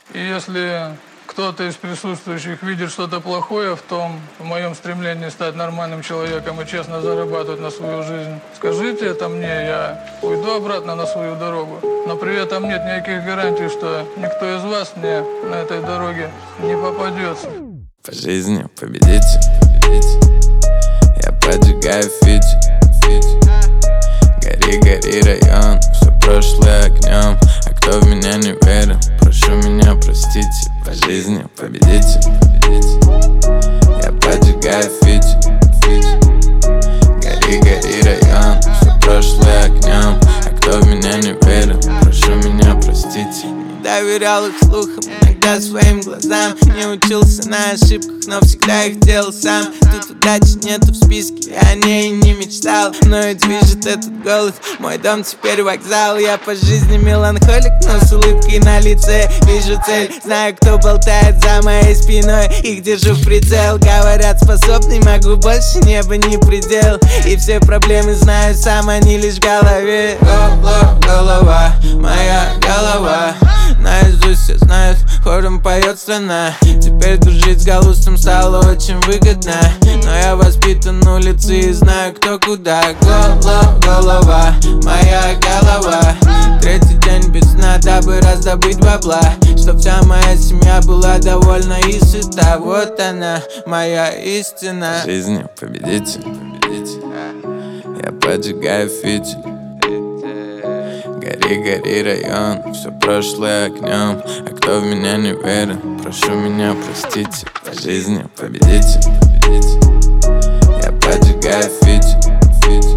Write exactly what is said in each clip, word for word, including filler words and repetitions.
И если кто-то из присутствующих видит что-то плохое в том, в моем стремлении стать нормальным человеком и честно зарабатывать на свою жизнь, скажите это мне, я уйду обратно на свою дорогу. Но при этом нет никаких гарантий, что никто из вас мне на этой дороге не попадется. По жизни победите, победите. Я поджигаю фити, фити. Гори, гори, район, все прошлое огнем. А кто в меня не верил, прошу меня простите. По жизни победите, победите. Я поджигаю фити, фити. Гори, гори, район, все прошлое огнем. А кто в меня не верил, прошу меня простите. Не доверял их слухам, иногда своим глазам. Не учился на ошибках, но всегда их делал сам. Тут удачи нету в списке, я о ней не мечтал. Но и движет этот голос, мой дом теперь вокзал. Я по жизни меланхолик, но с улыбкой на лице. Вижу цель, знаю, кто болтает за моей спиной. Их держу в прицел, говорят способный, могу больше, небо не предел. И все проблемы знаю сам, они лишь в голове. Голова, голова, моя голова. Наизусть все знают, хором поет страна. Теперь дружить с Галустом стало очень выгодно. Но я воспитан на улице и знаю, кто куда. Голова, голова, моя голова. Третий день без сна, дабы раздобыть бабла, чтоб вся моя семья была довольна и сыта. Вот она, моя истина. По жизни победите, победите. Я поджигаю фити. Гори, гори, район, все прошлое огнем. А кто в меня не верил, прошу меня простите. По жизни победите, победите. Я поджигаю фити, фити.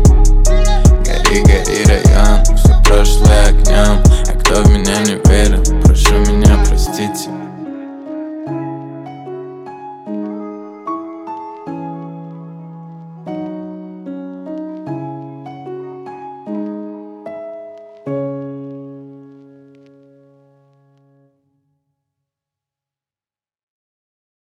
Гори, гори, район, все прошлое огнем. А кто в меня не верил, прошу меня